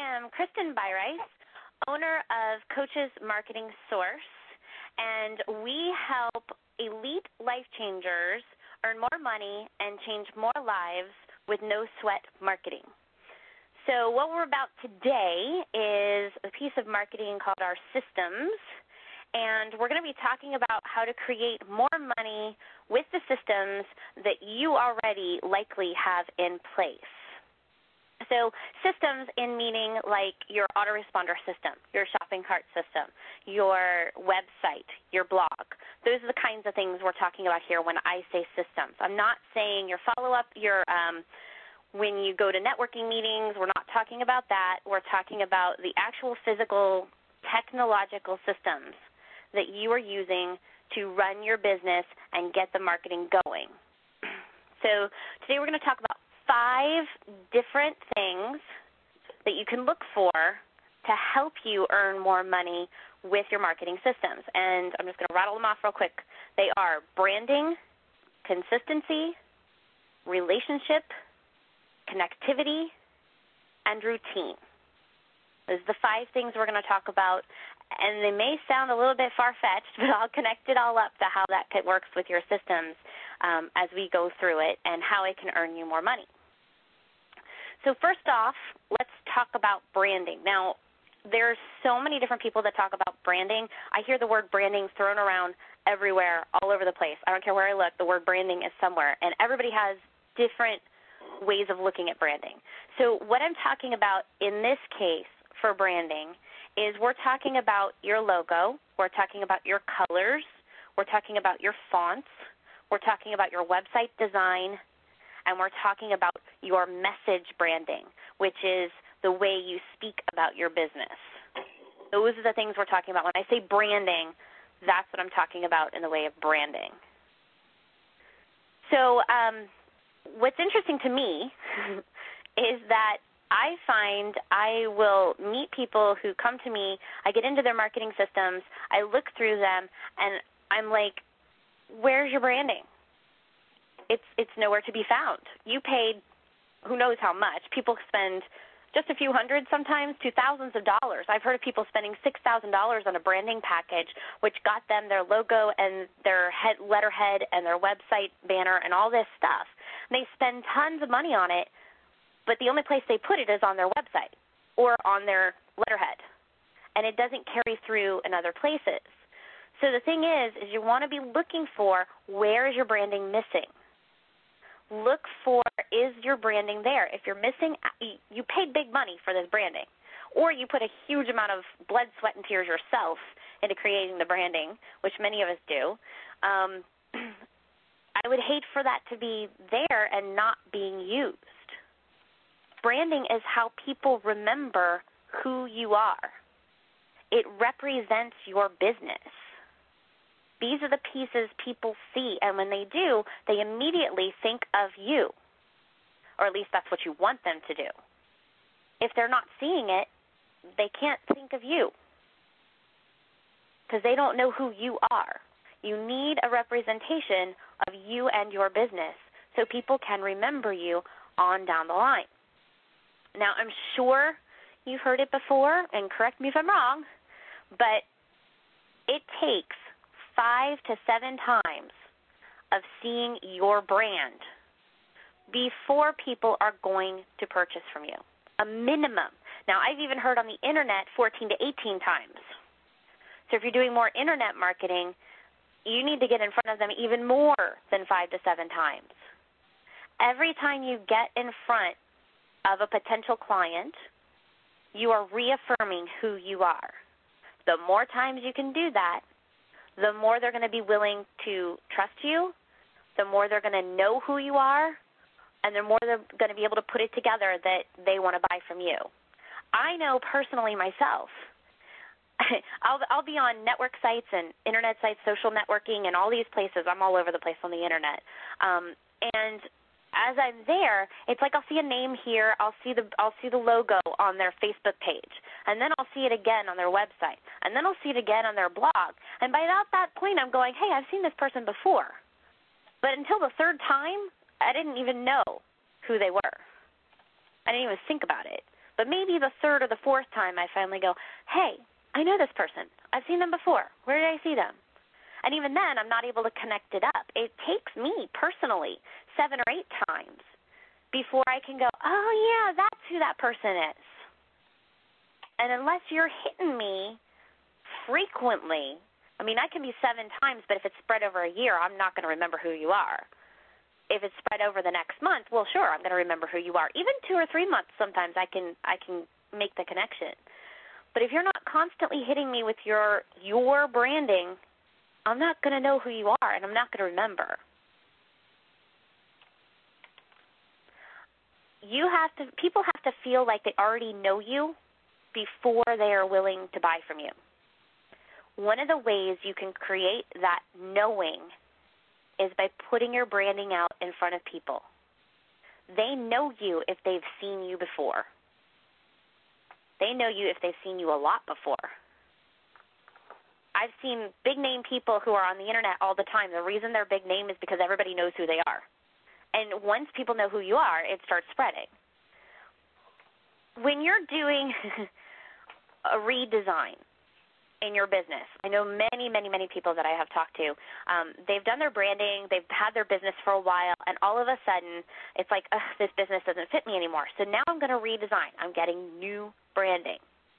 am Kristen Byrice, owner of Coach's Marketing Source, and we help elite life changers earn more money and change more lives with no sweat marketing. So what we're about today is a piece of marketing called our systems, and we're going to be talking about how to create more money with the systems that you already likely have in place. So systems in meaning like your autoresponder system, your shopping cart system, your website, your blog. Those are the kinds of things we're talking about here when I say systems. I'm not saying your follow-up, when you go to networking meetings, we're not talking about that. We're talking about the actual physical technological systems that you are using to run your business and get the marketing going. So today we're going to talk about 5 different things that you can look for to help you earn more money with your marketing systems. And I'm just going to rattle them off real quick. They are branding, consistency, relationship, connectivity, and routine. Those are the 5 things we're going to talk about, and they may sound a little bit far-fetched, but I'll connect it all up to how that works with your systems as we go through it and how it can earn you more money. So first off, let's talk about branding. Now, there's so many different people that talk about branding. I hear the word branding thrown around everywhere, all over the place. I don't care where I look, the word branding is somewhere, and everybody has different ways of looking at branding. So what I'm talking about in this case for branding is we're talking about your logo, we're talking about your colors, we're talking about your fonts, we're talking about your website design, and we're talking about your message branding, which is the way you speak about your business. Those are the things we're talking about. When I say branding, that's what I'm talking about in the way of branding. So what's interesting to me is that I find I will meet people who come to me, I get into their marketing systems, I look through them, and I'm like, where's your branding? It's nowhere to be found. You paid who knows how much. People spend just a few hundred sometimes to thousands of dollars. I've heard of people spending $6,000 on a branding package, which got them their logo and their letterhead and their website banner and all this stuff. And they spend tons of money on it, but the only place they put it is on their website or on their letterhead, and it doesn't carry through in other places. So the thing is you want to be looking for, where is your branding missing? Look for, is your branding there? If you're missing, you paid big money for this branding, or you put a huge amount of blood, sweat, and tears yourself into creating the branding, which many of us do. I would hate for that to be there and not being used. Branding is how people remember who you are. It represents your business. These are the pieces people see, and when they do, they immediately think of you, or at least that's what you want them to do. If they're not seeing it, they can't think of you because they don't know who you are. You need a representation of you and your business so people can remember you on down the line. Now, I'm sure you've heard it before, and correct me if I'm wrong, but it takes 5 to 7 times of seeing your brand before people are going to purchase from you, a minimum. Now, I've even heard on the internet 14 to 18 times. So if you're doing more internet marketing, you need to get in front of them even more than 5 to 7 times. Every time you get in front of a potential client, you are reaffirming who you are. The more times you can do that, the more they're going to be willing to trust you, the more they're going to know who you are, and the more they're going to be able to put it together that they want to buy from you. I know personally myself, I'll be on network sites and internet sites, social networking, and all these places. I'm all over the place on the internet. And as I'm there, it's like I'll see a name here, I'll see the logo on their Facebook page, and then I'll see it again on their website, and then I'll see it again on their blog. And by that point, I'm going, hey, I've seen this person before. But until the 3rd time, I didn't even know who they were. I didn't even think about it. But maybe the third or the fourth time I finally go, hey, I know this person. I've seen them before. Where did I see them? And even then, I'm not able to connect it up. It takes me personally 7 or 8 times before I can go, oh, yeah, that's who that person is. And unless you're hitting me frequently, I mean, I can be 7 times, but if it's spread over a year, I'm not going to remember who you are. If it's spread over the next month, well, sure, I'm going to remember who you are. Even 2 or 3 months, sometimes I can make the connection. But if you're not constantly hitting me with your branding, I'm not going to know who you are, and I'm not going to remember. People have to feel like they already know you before they are willing to buy from you. One of the ways you can create that knowing is by putting your branding out in front of people. They know you if they've seen you before. They know you if they've seen you a lot before. I've seen big-name people who are on the Internet all the time. The reason they're big name is because everybody knows who they are. And once people know who you are, it starts spreading. When you're doing a redesign in your business, I know many, many, many people that I have talked to, they've done their branding, they've had their business for a while, and all of a sudden it's like, this business doesn't fit me anymore. So now I'm going to redesign. I'm getting new branding.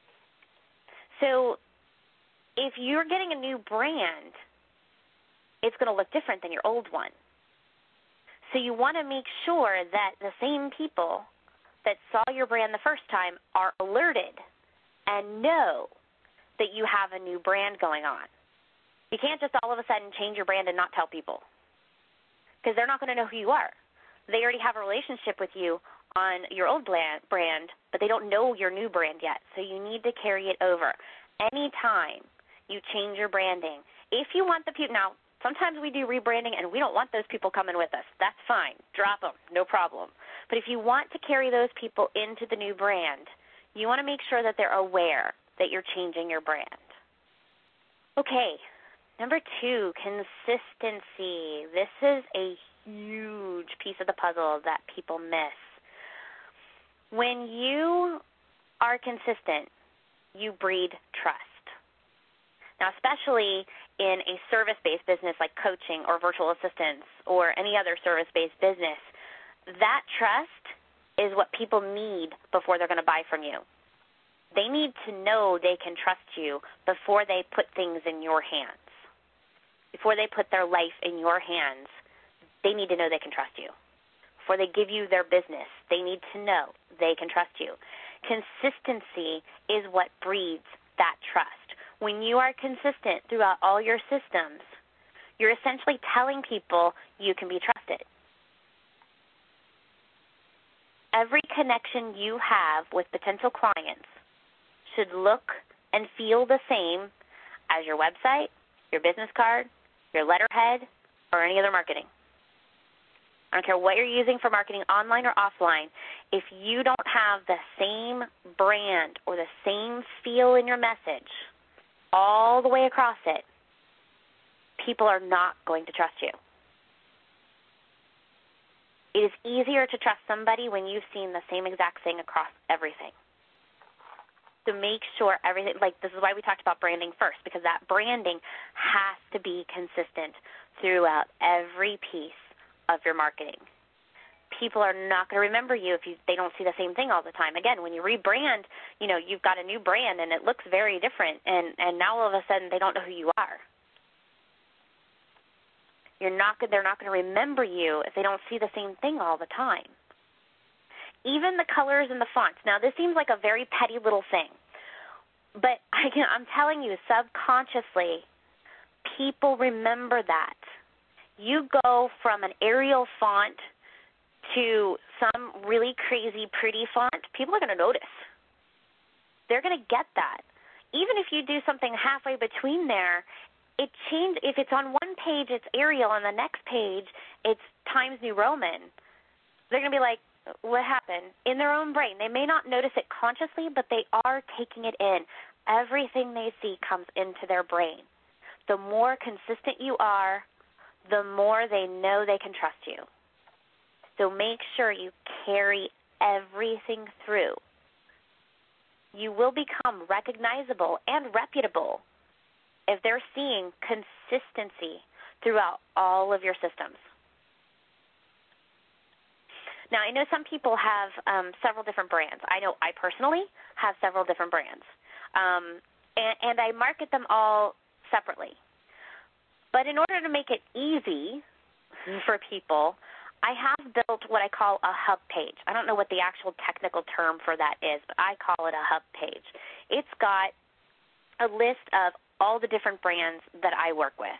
So if you're getting a new brand, it's going to look different than your old one. So you want to make sure that the same people that saw your brand the first time are alerted and know that you have a new brand going on. You can't just all of a sudden change your brand and not tell people, because they're not going to know who you are. They already have a relationship with you on your old brand, but they don't know your new brand yet. So you need to carry it over. Anytime you change your branding, if you want the people, now sometimes we do rebranding and we don't want those people coming with us. That's fine. Drop them. No problem. But if you want to carry those people into the new brand, you want to make sure that they're aware that you're changing your brand. Okay, number 2, consistency. This is a huge piece of the puzzle that people miss. When you are consistent, you breed trust. Now, especially in a service-based business like coaching or virtual assistants or any other service-based business, that trust is what people need before they're going to buy from you. They need to know they can trust you before they put things in your hands. Before they put their life in your hands, they need to know they can trust you. Before they give you their business, they need to know they can trust you. Consistency is what breeds that trust. When you are consistent throughout all your systems, you're essentially telling people you can be trusted. Every connection you have with potential clients should look and feel the same as your website, your business card, your letterhead, or any other marketing. I don't care what you're using for marketing, online or offline. If you don't have the same brand or the same feel in your message all the way across it, people are not going to trust you. It is easier to trust somebody when you've seen the same exact thing across everything. So make sure everything, like this is why we talked about branding first, because that branding has to be consistent throughout every piece of your marketing. People are not going to remember you if they don't see the same thing all the time. Again, when you rebrand, you've got a new brand and it looks very different, and now all of a sudden they don't know who you are. They're not going to remember you if they don't see the same thing all the time. Even the colors and the fonts. Now, this seems like a very petty little thing, but I'm telling you, subconsciously, people remember that. You go from an Arial font to some really crazy, pretty font, people are going to notice. They're going to get that. Even if you do something halfway between there, it changes. If it's on one page, it's Arial, and the next page, it's Times New Roman. They're going to be like, what happened? In their own brain. They may not notice it consciously, but they are taking it in. Everything they see comes into their brain. The more consistent you are, the more they know they can trust you. So make sure you carry everything through You will become recognizable and reputable if they're seeing consistency throughout all of your systems. Now, I know some people have several different brands. I know I personally have several different brands, and I market them all separately. But in order to make it easy for people, I have built what I call a hub page. I don't know what the actual technical term for that is, but I call it a hub page. It's got a list of all the different brands that I work with.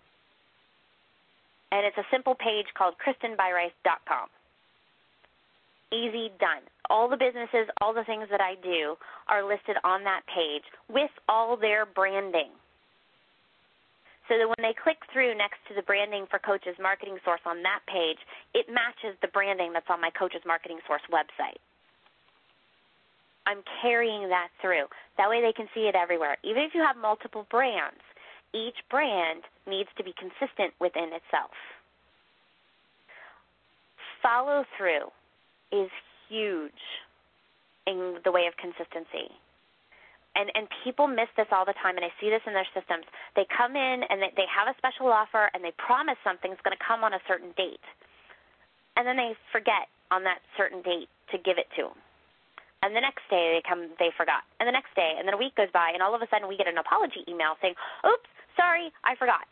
And it's a simple page called KristenByrice.com. Easy, done. All the businesses, all the things that I do are listed on that page with all their branding. So that when they click through next to the branding for Coach's Marketing Source on that page, it matches the branding that's on my Coach's Marketing Source website. I'm carrying that through. That way they can see it everywhere. Even if you have multiple brands, each brand needs to be consistent within itself. Follow through is huge in the way of consistency. And people miss this all the time, and I see this in their systems. They come in and they have a special offer, and they promise something's going to come on a certain date. And then they forget on that certain date to give it to them. And the next day they forgot. And the next day, and then a week goes by, and all of a sudden we get an apology email saying, oops, sorry, I forgot.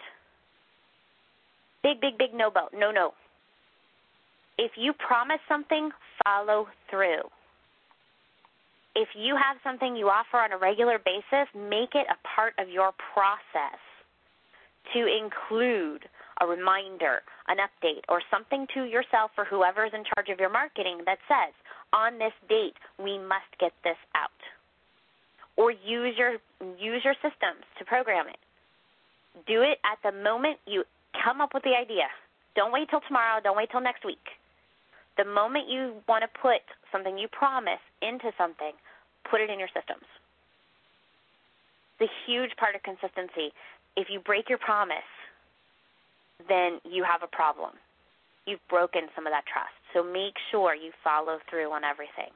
Big no-no. No. If you promise something, follow through. If you have something you offer on a regular basis, make it a part of your process to include a reminder, an update, or something to yourself or whoever is in charge of your marketing that says, on this date, we must get this out. Or use your systems to program it. Do it at the moment you come up with the idea. Don't wait till tomorrow. Don't wait till next week. The moment you want to put something you promise into something, put it in your systems. It's a huge part of consistency. If you break your promise, then you have a problem. You've broken some of that trust. So make sure you follow through on everything.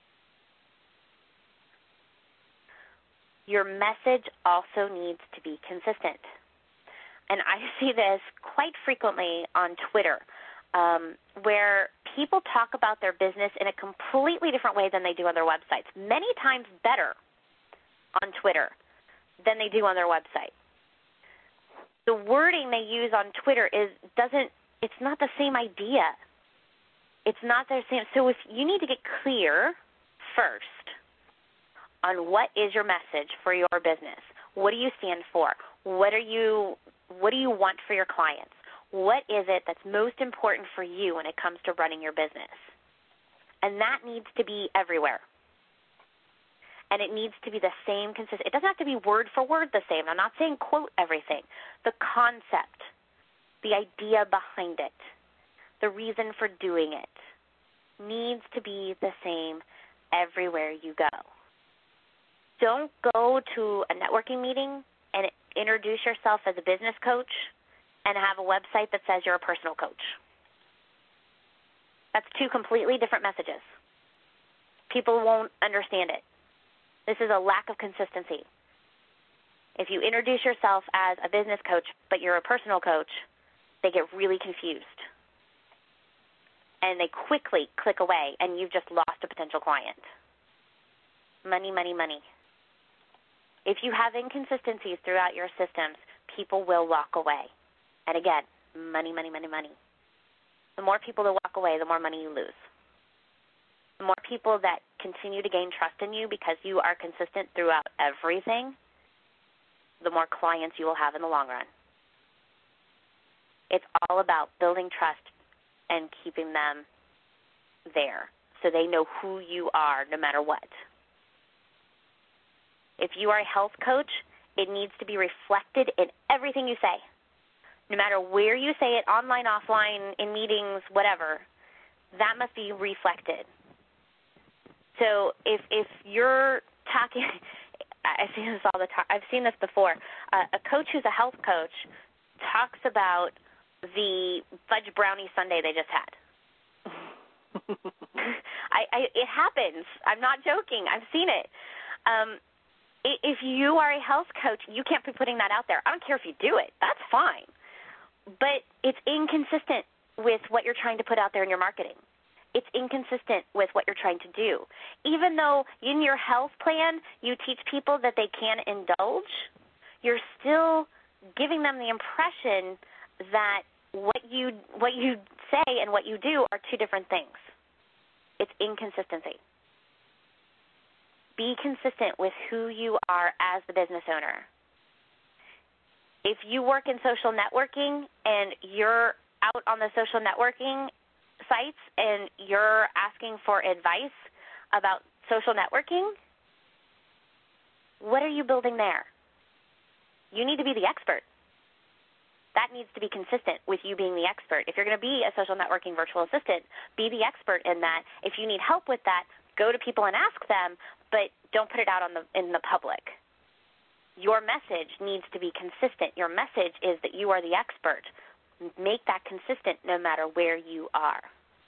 Your message also needs to be consistent. And I see this quite frequently on Twitter, where people talk about their business in a completely different way than they do on their websites, many times better on Twitter than they do on their website. The wording they use on Twitter it's not the same idea. It's not the same. So if you need to get clear first on what is your message for your business. What do you stand for? What do you want for your clients? What is it that's most important for you when it comes to running your business? And that needs to be everywhere. And it needs to be the same consistent. It doesn't have to be word for word the same. I'm not saying quote everything. The concept, the idea behind it, the reason for doing it needs to be the same everywhere you go. Don't go to a networking meeting and introduce yourself as a business coach and have a website that says you're a personal coach. That's two completely different messages. People won't understand it. This is a lack of consistency. If you introduce yourself as a business coach, but you're a personal coach, they get really confused. And they quickly click away, and you've just lost a potential client. Money, money, money. If you have inconsistencies throughout your systems, people will walk away. And again, money, money, money, money. The more people that walk away, the more money you lose. The more people that continue to gain trust in you because you are consistent throughout everything, the more clients you will have in the long run. It's all about building trust and keeping them there so they know who you are no matter what. If you are a health coach, it needs to be reflected in everything you say. No matter where you say it, online, offline, in meetings, whatever, that must be reflected. So if you're talking, I see this all the time. I've seen this before. A coach who's a health coach talks about the fudge brownie sundae they just had. It happens. I'm not joking. I've seen it. If you are a health coach, you can't be putting that out there. I don't care if you do it. That's fine. But it's inconsistent with what you're trying to put out there in your marketing. It's inconsistent with what you're trying to do. Even though in your health plan you teach people that they can indulge, you're still giving them the impression that what you say and what you do are two different things. It's inconsistency. Be consistent with who you are as the business owner. If you work in social networking and you're out on the social networking sites and you're asking for advice about social networking, what are you building there? You need to be the expert. That needs to be consistent with you being the expert. If you're going to be a social networking virtual assistant, be the expert in that. If you need help with that, go to people and ask them, but don't put it out in the public. Your message needs to be consistent. Your message is that you are the expert. Make that consistent no matter where you are.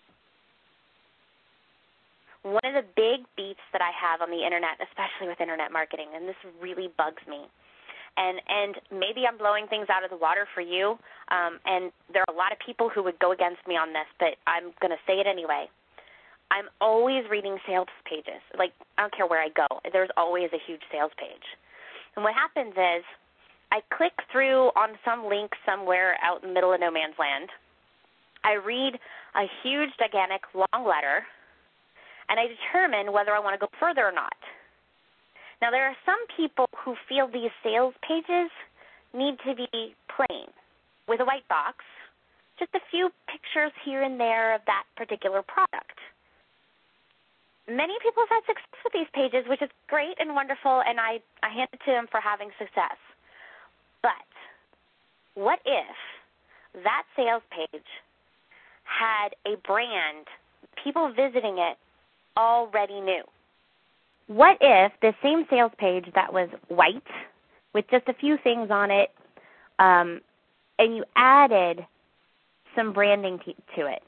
One of the big beats that I have on the internet, especially with internet marketing, and this really bugs me, and maybe I'm blowing things out of the water for you, and there are a lot of people who would go against me on this, but I'm going to say it anyway. I'm always reading sales pages. Like, I don't care where I go. There's always a huge sales page. And what happens is I click through on some link somewhere out in the middle of no man's land. I read a huge, gigantic, long letter, and I determine whether I want to go further or not. Now, there are some people who feel these sales pages need to be plain with a white box, just a few pictures here and there of that particular product. Many people have had success with these pages, which is great and wonderful, and I hand it to them for having success. But what if that sales page had a brand, people visiting it already knew? What if the same sales page that was white with just a few things on it, and you added some branding to it?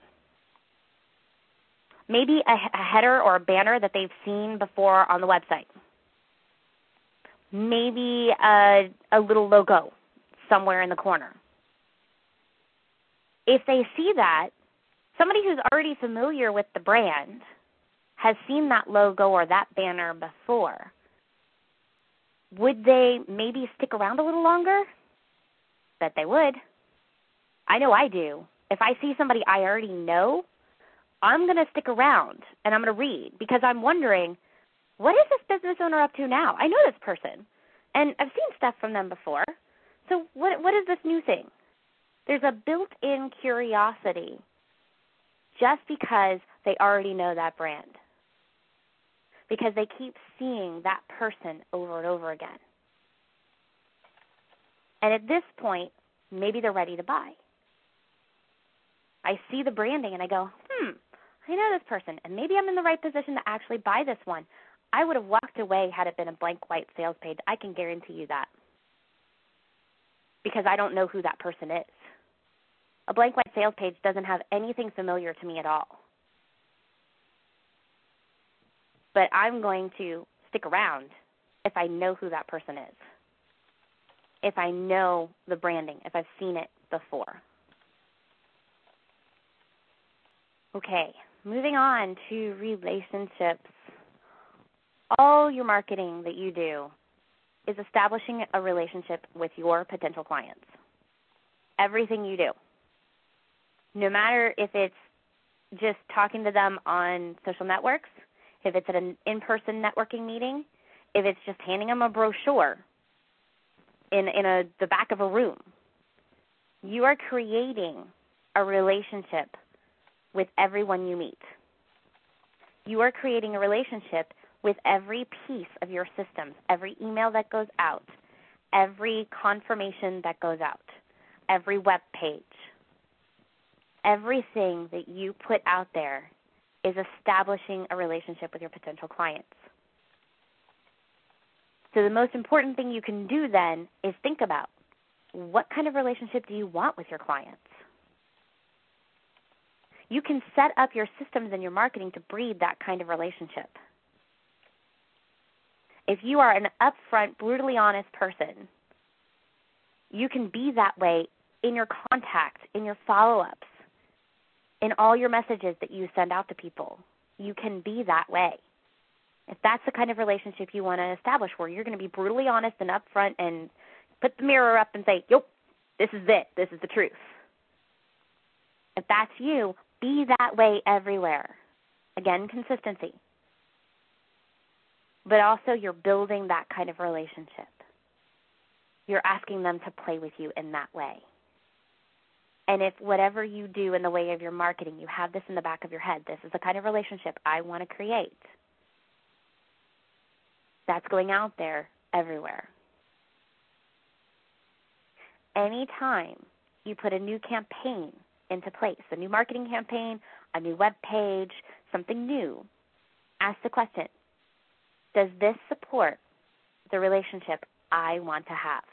Maybe a header or a banner that they've seen before on the website. Maybe a little logo somewhere in the corner. If they see that, somebody who's already familiar with the brand has seen that logo or that banner before, would they maybe stick around a little longer? Bet they would. I know I do. If I see somebody I already know, I'm going to stick around and I'm going to read because I'm wondering, what is this business owner up to now? I know this person, and I've seen stuff from them before. So what is this new thing? There's a built-in curiosity just because they already know that brand, because they keep seeing that person over and over again. And at this point, maybe they're ready to buy. I see the branding and I go, I know this person, and maybe I'm in the right position to actually buy this one. I would have walked away had it been a blank white sales page. I can guarantee you that, because I don't know who that person is. A blank white sales page doesn't have anything familiar to me at all. But I'm going to stick around if I know who that person is, if I know the branding, if I've seen it before. Okay, moving on to relationships. All your marketing that you do is establishing a relationship with your potential clients. Everything you do. No matter if it's just talking to them on social networks, if it's at an in-person networking meeting, if it's just handing them a brochure in the back of a room, you are creating a relationship with everyone you meet. You are creating a relationship with every piece of your systems, every email that goes out, every confirmation that goes out, every web page. Everything that you put out there is establishing a relationship with your potential clients. So the most important thing you can do then is think about, what kind of relationship do you want with your clients? You can set up your systems and your marketing to breed that kind of relationship. If you are an upfront, brutally honest person, you can be that way in your contacts, in your follow-ups, in all your messages that you send out to people. You can be that way. If that's the kind of relationship you want to establish, where you're going to be brutally honest and upfront and put the mirror up and say, "Yep, this is it. This is the truth." If that's you, be that way everywhere. Again, consistency. But also you're building that kind of relationship. You're asking them to play with you in that way. And if whatever you do in the way of your marketing, you have this in the back of your head, this is the kind of relationship I want to create, that's going out there everywhere. Anytime you put a new campaign into place, a new marketing campaign, a new web page, something new, ask the question, does this support the relationship I want to have?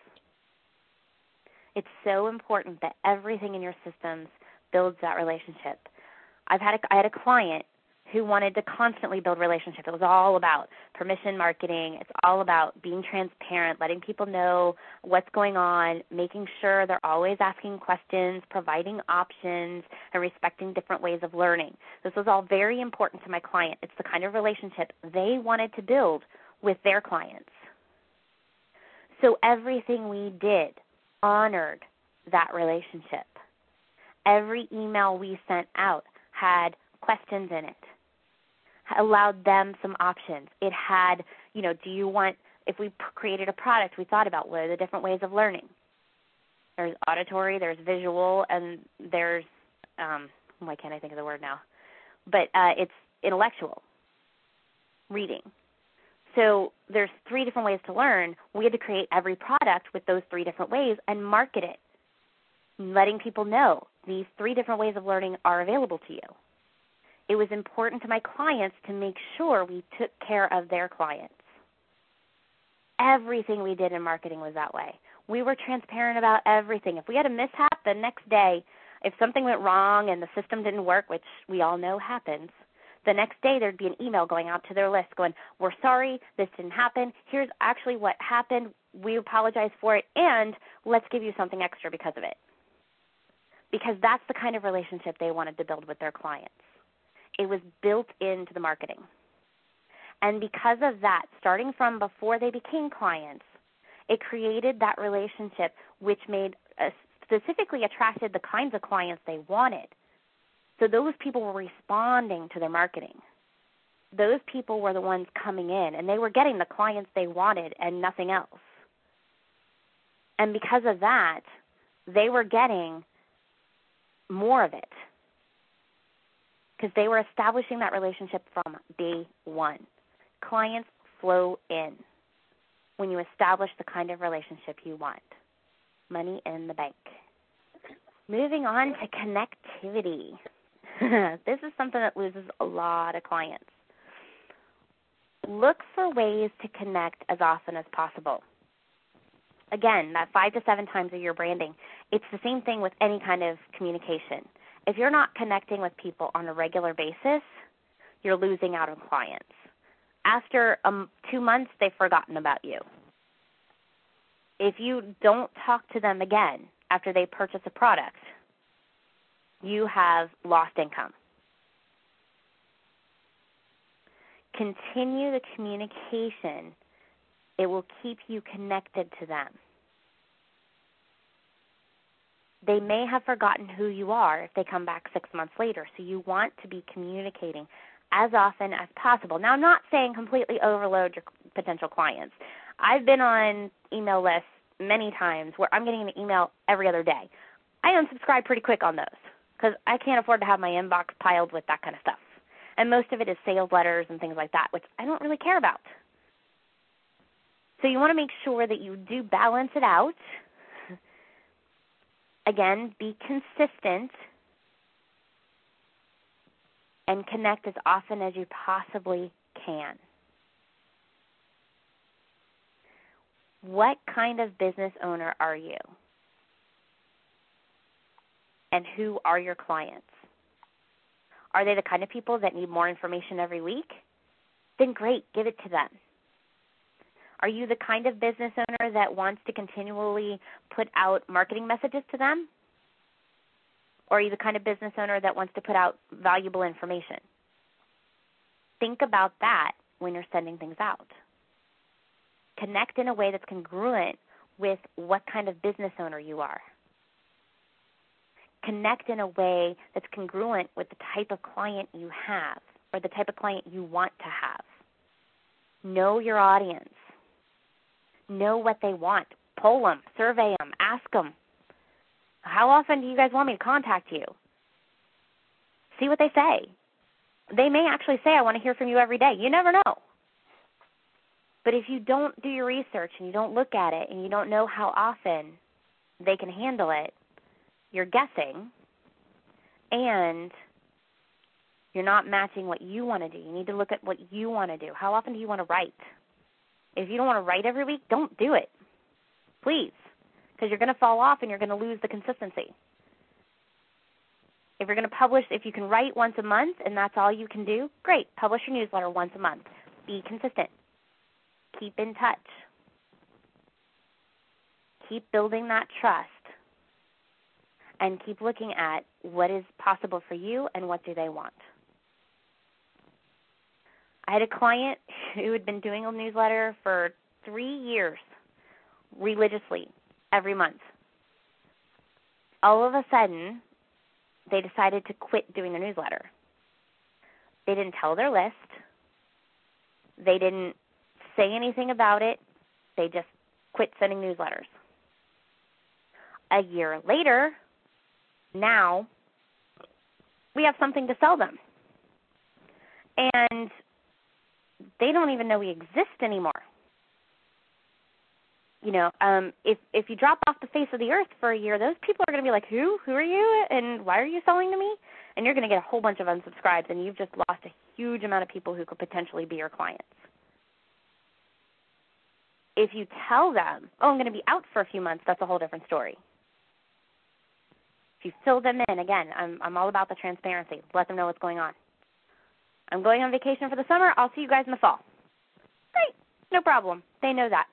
It's so important that everything in your systems builds that relationship. I had a client who wanted to constantly build relationship. It was all about permission marketing. It's all about being transparent, letting people know what's going on, making sure they're always asking questions, providing options, and respecting different ways of learning. This was all very important to my client. It's the kind of relationship they wanted to build with their clients. So everything we did honored that relationship. Every email we sent out had questions in it, allowed them some options. It had, do you want, if we created a product, we thought about what are the different ways of learning. There's auditory, there's visual, and there's, why can't I think of the word now? But it's intellectual, reading. So there's 3 different ways to learn. We had to create every product with those 3 different ways and market it, letting people know these 3 different ways of learning are available to you. It was important to my clients to make sure we took care of their clients. Everything we did in marketing was that way. We were transparent about everything. If we had a mishap the next day, if something went wrong and the system didn't work, which we all know happens, the next day there'd be an email going out to their list going, "We're sorry, this didn't happen. Here's actually what happened. We apologize for it, and let's give you something extra because of it." Because that's the kind of relationship they wanted to build with their clients. It was built into the marketing. And because of that, starting from before they became clients, it created that relationship which made specifically attracted the kinds of clients they wanted. So those people were responding to their marketing. Those people were the ones coming in, and they were getting the clients they wanted and nothing else. And because of that, they were getting more of it because they were establishing that relationship from day one. Clients flow in when you establish the kind of relationship you want. Money in the bank. Moving on to connectivity. This is something that loses a lot of clients. Look for ways to connect as often as possible. Again, that 5 to 7 times a year branding, it's the same thing with any kind of communication. If you're not connecting with people on a regular basis, you're losing out on clients. After 2 months, they've forgotten about you. If you don't talk to them again after they purchase a product, you have lost income. Continue the communication. It will keep you connected to them. They may have forgotten who you are if they come back 6 months later, so you want to be communicating as often as possible. Now, I'm not saying completely overload your potential clients. I've been on email lists many times where I'm getting an email every other day. I unsubscribe pretty quick on those because I can't afford to have my inbox piled with that kind of stuff. And most of it is sales letters and things like that, which I don't really care about. So you want to make sure that you do balance it out. Again, be consistent and connect as often as you possibly can. What kind of business owner are you? And who are your clients? Are they the kind of people that need more information every week? Then great, give it to them. Are you the kind of business owner that wants to continually put out marketing messages to them? Or are you the kind of business owner that wants to put out valuable information? Think about that when you're sending things out. Connect in a way that's congruent with what kind of business owner you are. Connect in a way that's congruent with the type of client you have or the type of client you want to have. Know your audience. Know what they want. Poll them, survey them, ask them. How often do you guys want me to contact you? See what they say. They may actually say, I want to hear from you every day. You never know. But if you don't do your research and you don't look at it and you don't know how often they can handle it, you're guessing, and you're not matching what you want to do. You need to look at what you want to do. How often do you want to write? If you don't want to write every week, don't do it. Please, because you're going to fall off and you're going to lose the consistency. If you're going to publish, if you can write once a month and that's all you can do, great. Publish your newsletter once a month. Be consistent. Keep in touch. Keep building that trust. And keep looking at what is possible for you and what do they want. I had a client who had been doing a newsletter for 3 years religiously every month. All of a sudden, they decided to quit doing their newsletter. They didn't tell their list. They didn't say anything about it. They just quit sending newsletters. A year later, now we have something to sell them. And they don't even know we exist anymore. You know, if you drop off the face of the earth for a year, those people are going to be like, who are you, and why are you selling to me? And you're going to get a whole bunch of unsubscribes, and you've just lost a huge amount of people who could potentially be your clients. If you tell them, oh, I'm going to be out for a few months, that's a whole different story. If you fill them in, again, I'm all about the transparency. Let them know what's going on. I'm going on vacation for the summer. I'll see you guys in the fall. Great. No problem. They know that.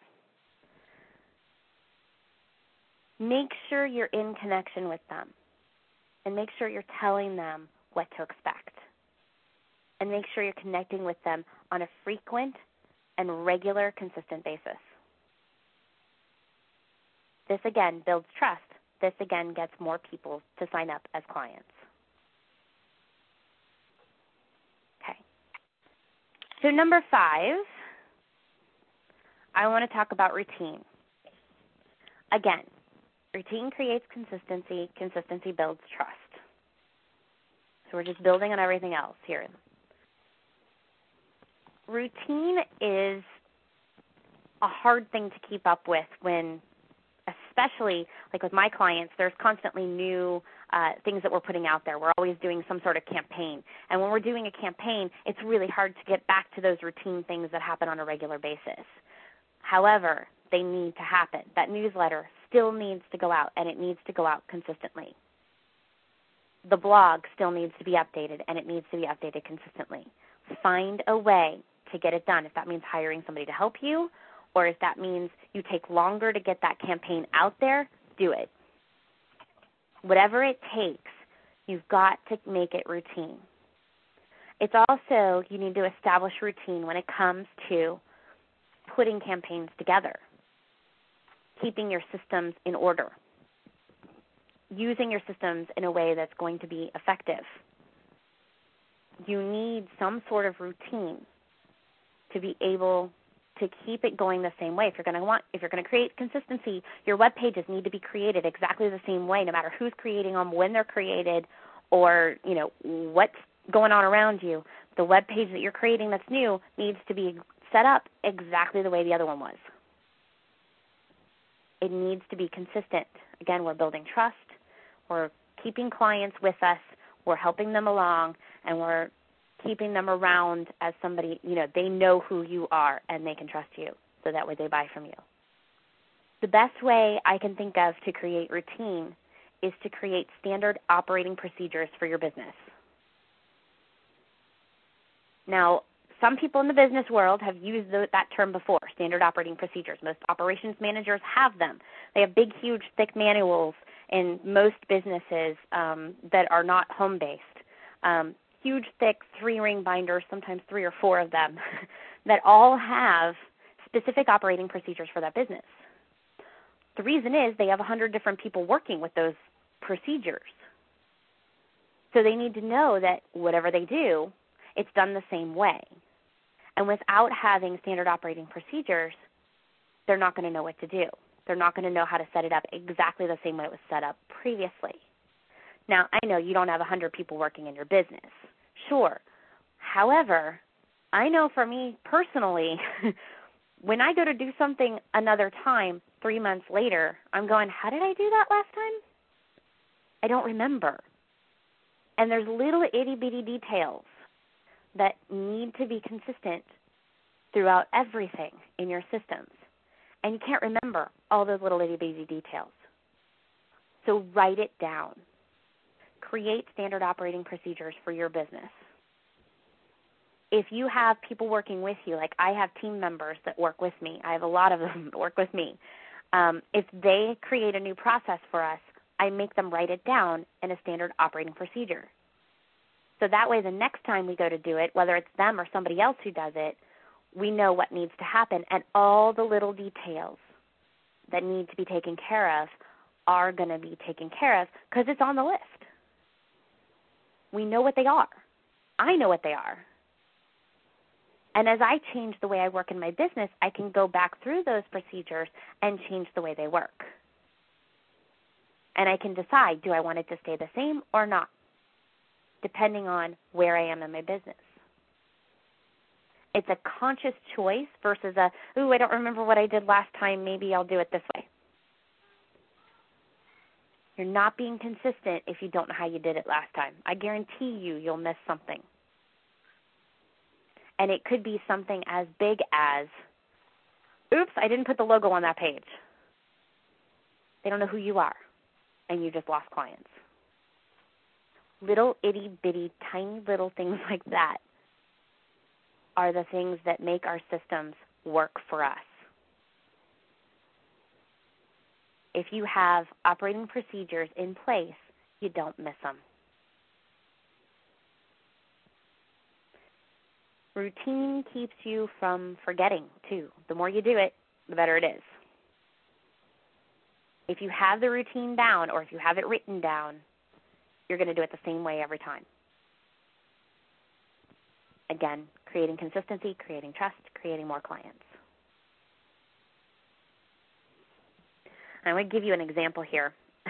Make sure you're in connection with them. And make sure you're telling them what to expect. And make sure you're connecting with them on a frequent and regular, consistent basis. This, again, builds trust. This, again, gets more people to sign up as clients. Okay. So number 5, I want to talk about routine. Again, routine creates consistency. Consistency builds trust. So we're just building on everything else here. Routine is a hard thing to keep up with when, especially like with my clients, there's constantly new things that we're putting out there. We're always doing some sort of campaign. And when we're doing a campaign, it's really hard to get back to those routine things that happen on a regular basis. However, they need to happen. That newsletter still needs to go out, and it needs to go out consistently. The blog still needs to be updated, and it needs to be updated consistently. Find a way to get it done. If that means hiring somebody to help you, or if that means you take longer to get that campaign out there, do it. Whatever it takes, you've got to make it routine. It's also, you need to establish routine when it comes to putting campaigns together, keeping your systems in order, using your systems in a way that's going to be effective. You need some sort of routine to be able to keep it going the same way. If you're going to create consistency, your web pages need to be created exactly the same way, no matter who's creating them, when they're created, or what's going on around you. The web page that you're creating that's new needs to be set up exactly the way the other one was. It needs to be consistent. Again, we're building trust. We're keeping clients with us. We're helping them along, and we're keeping them around as somebody, they know who you are and they can trust you, so that way they buy from you. The best way I can think of to create routine is to create standard operating procedures for your business. Now, some people in the business world have used that term before, standard operating procedures. Most operations managers have them. They have big, huge, thick manuals in most businesses that are not home-based. Huge, thick, 3-ring binders, sometimes 3 or 4 of them, that all have specific operating procedures for that business. The reason is they have 100 different people working with those procedures. So they need to know that whatever they do, it's done the same way. And without having standard operating procedures, they're not going to know what to do. They're not going to know how to set it up exactly the same way it was set up previously. Now, I know you don't have 100 people working in your business. Sure. However, I know for me personally, when I go to do something another time, 3 months later, I'm going, how did I do that last time? I don't remember. And there's little itty-bitty details that need to be consistent throughout everything in your systems. And you can't remember all those little itty-bitty details. So write it down. Create standard operating procedures for your business. If you have people working with you, like I have team members that work with me, I have a lot of them that work with me. If they create a new process for us, I make them write it down in a standard operating procedure. So that way the next time we go to do it, whether it's them or somebody else who does it, we know what needs to happen, and all the little details that need to be taken care of are going to be taken care of because it's on the list. We know what they are. I know what they are. And as I change the way I work in my business, I can go back through those procedures and change the way they work. And I can decide, do I want it to stay the same or not, depending on where I am in my business. It's a conscious choice versus I don't remember what I did last time, maybe I'll do it this way. You're not being consistent if you don't know how you did it last time. I guarantee you'll miss something. And it could be something as big as, oops, I didn't put the logo on that page. They don't know who you are, and you just lost clients. Little itty-bitty, tiny little things like that are the things that make our systems work for us. If you have operating procedures in place, you don't miss them. Routine keeps you from forgetting, too. The more you do it, the better it is. If you have the routine down or if you have it written down, you're going to do it the same way every time. Again, creating consistency, creating trust, creating more clients. I'm going to give you an example here.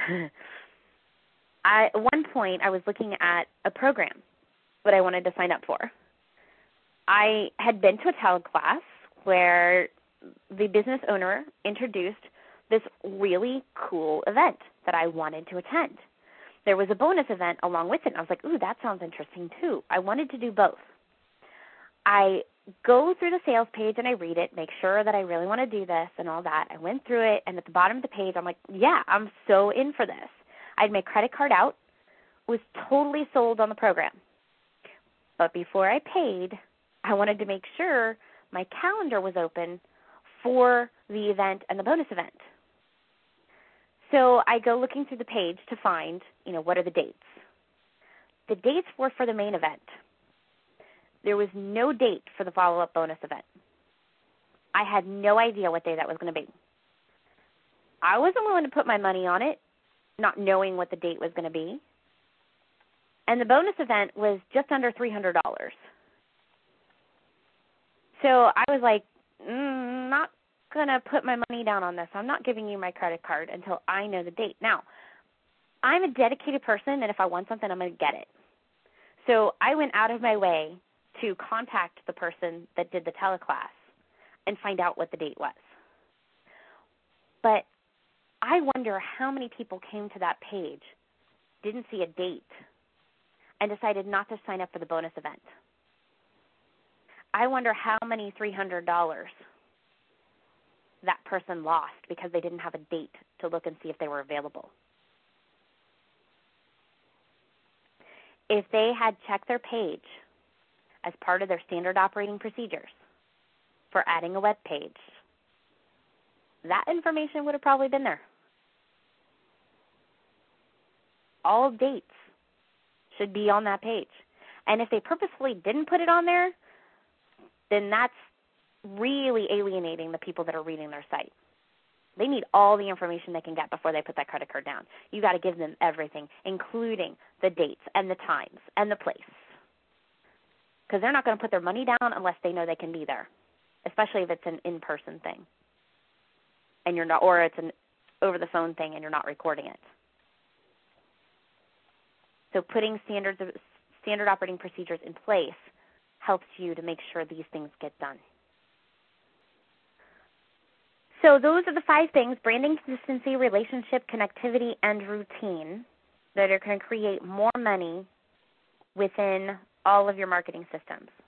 At one point, I was looking at a program that I wanted to sign up for. I had been to a teleclass where the business owner introduced this really cool event that I wanted to attend. There was a bonus event along with it, and I was like, ooh, that sounds interesting too. I wanted to do both. I go through the sales page and I read it, make sure that I really want to do this and all that. I went through it, and at the bottom of the page, I'm like, yeah, I'm so in for this. I had my credit card out, was totally sold on the program. But before I paid, I wanted to make sure my calendar was open for the event and the bonus event. So I go looking through the page to find, what are the dates. The dates were for the main event. There was no date for the follow-up bonus event. I had no idea what day that was going to be. I wasn't willing to put my money on it, not knowing what the date was going to be. And the bonus event was just under $300. So I was like, not going to put my money down on this. I'm not giving you my credit card until I know the date. Now, I'm a dedicated person, and if I want something, I'm going to get it. So I went out of my way to contact the person that did the teleclass and find out what the date was. But I wonder how many people came to that page, didn't see a date, and decided not to sign up for the bonus event. I wonder how many $300 that person lost because they didn't have a date to look and see if they were available. If they had checked their page as part of their standard operating procedures for adding a web page, that information would have probably been there. All dates should be on that page. And if they purposefully didn't put it on there, then that's really alienating the people that are reading their site. They need all the information they can get before they put that credit card down. You got to give them everything, including the dates and the times and the place. Because they're not going to put their money down unless they know they can be there, especially if it's an in-person thing. And you're not, or it's an over-the-phone thing and you're not recording it. So putting standard operating procedures in place helps you to make sure these things get done. So those are the 5 things: branding, consistency, relationship, connectivity, and routine, that are going to create more money within all of your marketing systems.